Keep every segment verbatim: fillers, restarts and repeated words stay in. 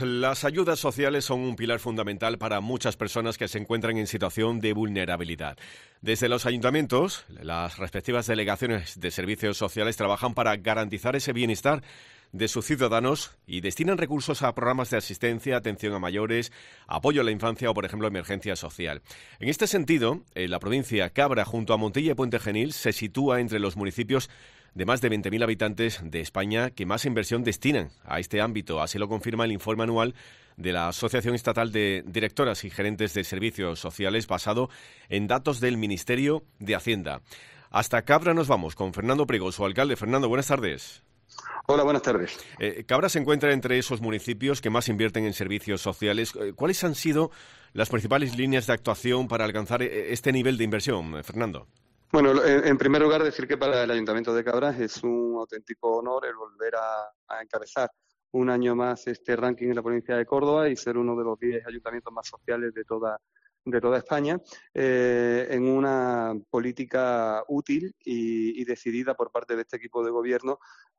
Las ayudas sociales son un pilar fundamental para muchas personas que se encuentran en situación de vulnerabilidad. Desde los ayuntamientos, las respectivas delegaciones de servicios sociales trabajan para garantizar ese bienestar de sus ciudadanos y destinan recursos a programas de asistencia, atención a mayores, apoyo a la infancia o, por ejemplo, emergencia social. En este sentido, en la provincia Cabra, junto a Montilla y Puente Genil, se sitúa entre los municipios de más de veinte mil habitantes de España que más inversión destinan a este ámbito. Así lo confirma el informe anual de la Asociación Estatal de Directoras y Gerentes de Servicios Sociales, basado en datos del Ministerio de Hacienda. Hasta Cabra nos vamos con Fernando Priego, su alcalde. Fernando, buenas tardes. Hola, buenas tardes. Eh, Cabra se encuentra entre esos municipios que más invierten en servicios sociales. ¿Cuáles han sido las principales líneas de actuación para alcanzar este nivel de inversión, Fernando? Bueno, en primer lugar, decir que para el Ayuntamiento de Cabra es un auténtico honor el volver a, a encabezar un año más este ranking en la provincia de Córdoba y ser uno de los diez ayuntamientos más sociales de toda de toda España, eh, en una política útil y, y decidida por parte de este equipo de gobierno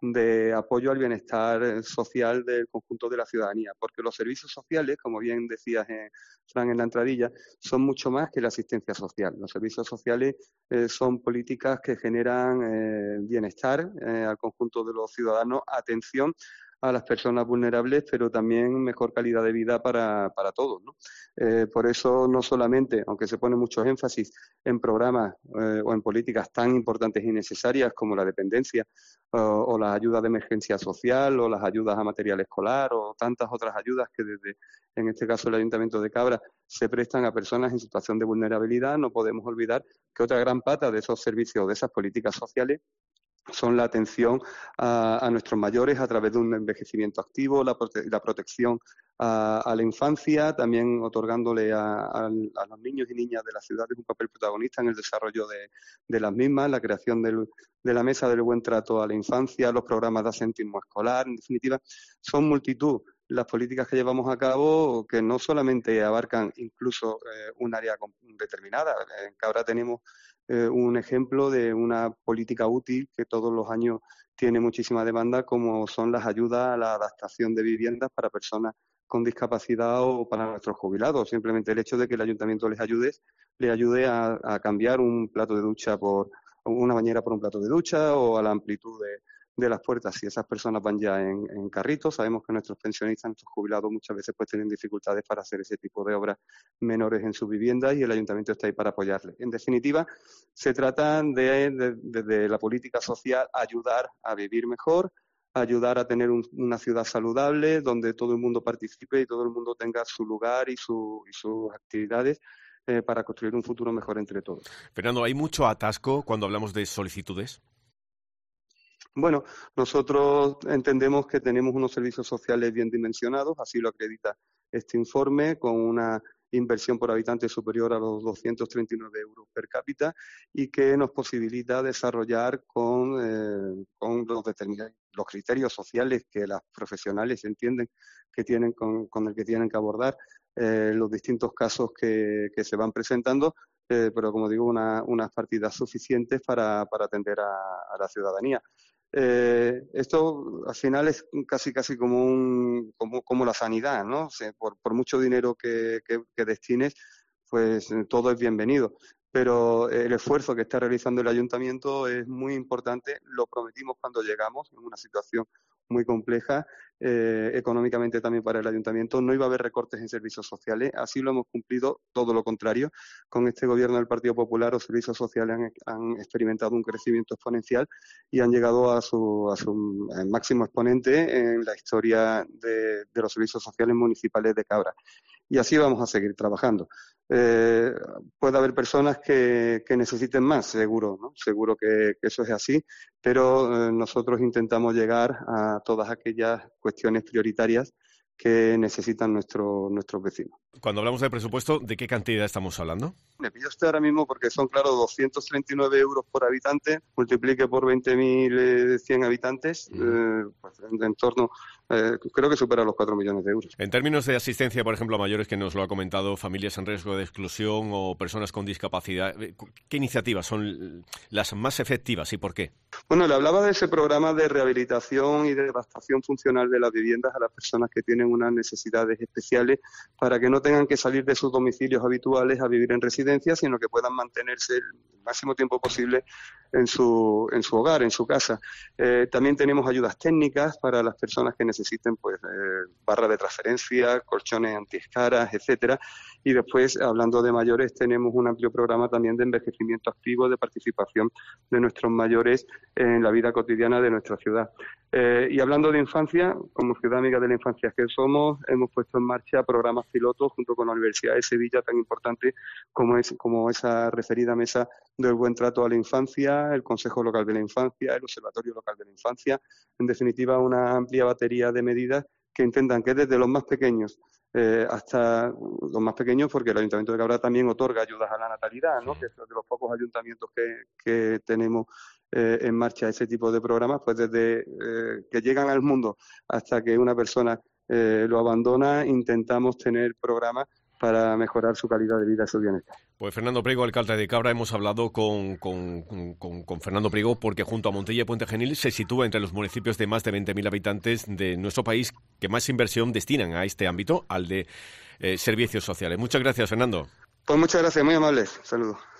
de apoyo al bienestar social del conjunto de la ciudadanía, porque los servicios sociales, como bien decías, eh, Fran, en la entradilla, son mucho más que la asistencia social. Los servicios sociales eh, son políticas que generan eh, bienestar eh, al conjunto de los ciudadanos, atención a las personas vulnerables, pero también mejor calidad de vida para, para todos, ¿no? Eh, por eso, no solamente, aunque se pone mucho énfasis en programas eh, o en políticas tan importantes y necesarias como la dependencia o, o las ayudas de emergencia social o las ayudas a material escolar o tantas otras ayudas que desde, en este caso, el Ayuntamiento de Cabra se prestan a personas en situación de vulnerabilidad, no podemos olvidar que otra gran pata de esos servicios, de esas políticas sociales, son la atención a, a nuestros mayores a través de un envejecimiento activo, la, prote la protección a, a la infancia, también otorgándole a, a, a los niños y niñas de las ciudades un papel protagonista en el desarrollo de, de las mismas, la creación del, de la mesa del buen trato a la infancia, los programas de asentismo escolar, en definitiva, son multitud las políticas que llevamos a cabo que no solamente abarcan incluso eh, un área determinada. En Cabra tenemos Eh, un ejemplo de una política útil que todos los años tiene muchísima demanda, como son las ayudas a la adaptación de viviendas para personas con discapacidad o para nuestros jubilados. Simplemente el hecho de que el ayuntamiento les ayude, les ayude a, a cambiar un plato de ducha por una bañera por un plato de ducha o a la amplitud de, de las puertas. Si esas personas van ya en, en carritos, sabemos que nuestros pensionistas, nuestros jubilados muchas veces pues tienen dificultades para hacer ese tipo de obras menores en sus viviendas y el ayuntamiento está ahí para apoyarles. En definitiva, se trata de, de, de, de la política social, ayudar a vivir mejor, ayudar a tener un, una ciudad saludable donde todo el mundo participe y todo el mundo tenga su lugar y, su, y sus actividades eh, para construir un futuro mejor entre todos. Fernando, ¿hay mucho atasco cuando hablamos de solicitudes? Bueno, nosotros entendemos que tenemos unos servicios sociales bien dimensionados, así lo acredita este informe, con una inversión por habitante superior a los doscientos treinta y nueve euros per cápita y que nos posibilita desarrollar con, eh, con los, los criterios sociales que las profesionales entienden que tienen con, con el que tienen que abordar eh, los distintos casos que, que se van presentando, eh, pero como digo, una, unas partidas suficientes para, para atender a, a la ciudadanía. Eh, esto al final es casi casi como un como, como la sanidad, ¿no? O sea, por, por mucho dinero que, que, que destines, pues todo es bienvenido. Pero el esfuerzo que está realizando el ayuntamiento es muy importante. Lo prometimos cuando llegamos, en una situación muy compleja, eh, económicamente también para el ayuntamiento. No iba a haber recortes en servicios sociales, así lo hemos cumplido, todo lo contrario. Con este gobierno del Partido Popular los servicios sociales han, han experimentado un crecimiento exponencial y han llegado a su, a su máximo exponente en la historia de, de los servicios sociales municipales de Cabra. Y así vamos a seguir trabajando. Eh, puede haber personas que, que necesiten más, seguro, ¿no? Seguro que, que eso es así, pero eh, nosotros intentamos llegar a todas aquellas cuestiones prioritarias que necesitan nuestro, nuestros vecinos. Cuando hablamos de presupuesto, ¿de qué cantidad estamos hablando? Me pillo usted ahora mismo porque son, claro, doscientos treinta y nueve euros por habitante, multiplique por veinte mil cien habitantes, mm. eh, pues en, en torno, eh, creo que supera los cuatro millones de euros. En términos de asistencia, por ejemplo, a mayores, que nos lo ha comentado, familias en riesgo de exclusión o personas con discapacidad, ¿qué iniciativas son las más efectivas y por qué? Bueno, le hablaba de ese programa de rehabilitación y de adaptación funcional de las viviendas a las personas que tienen unas necesidades especiales para que no tengan que salir de sus domicilios habituales a vivir en residencia, sino que puedan mantenerse el máximo tiempo posible en su, en su hogar, en su casa. Eh, también tenemos ayudas técnicas para las personas que necesiten pues eh, barra de transferencia, colchones antiescaras, etcétera. Y después, hablando de mayores, tenemos un amplio programa también de envejecimiento activo, de participación de nuestros mayores en la vida cotidiana de nuestra ciudad. Eh, y hablando de infancia, como Ciudad Amiga de la Infancia que somos, hemos puesto en marcha programas pilotos junto con la Universidad de Sevilla, tan importante como es como esa referida mesa del buen trato a la infancia, el Consejo Local de la Infancia, el Observatorio Local de la Infancia, en definitiva una amplia batería de medidas que intentan que desde los más pequeños eh, hasta los más pequeños, porque el Ayuntamiento de Cabra también otorga ayudas a la natalidad, ¿no? Que es de los pocos ayuntamientos que, que tenemos eh, en marcha ese tipo de programas, pues desde eh, que llegan al mundo hasta que una persona eh, lo abandona, intentamos tener programas para mejorar su calidad de vida y su bienestar. Pues Fernando Priego, alcalde de Cabra, hemos hablado con, con, con, con Fernando Priego porque junto a Montilla y Puente Genil se sitúa entre los municipios de más de veinte mil habitantes de nuestro país que más inversión destinan a este ámbito, al de eh, servicios sociales. Muchas gracias, Fernando. Pues muchas gracias, muy amables. Saludos.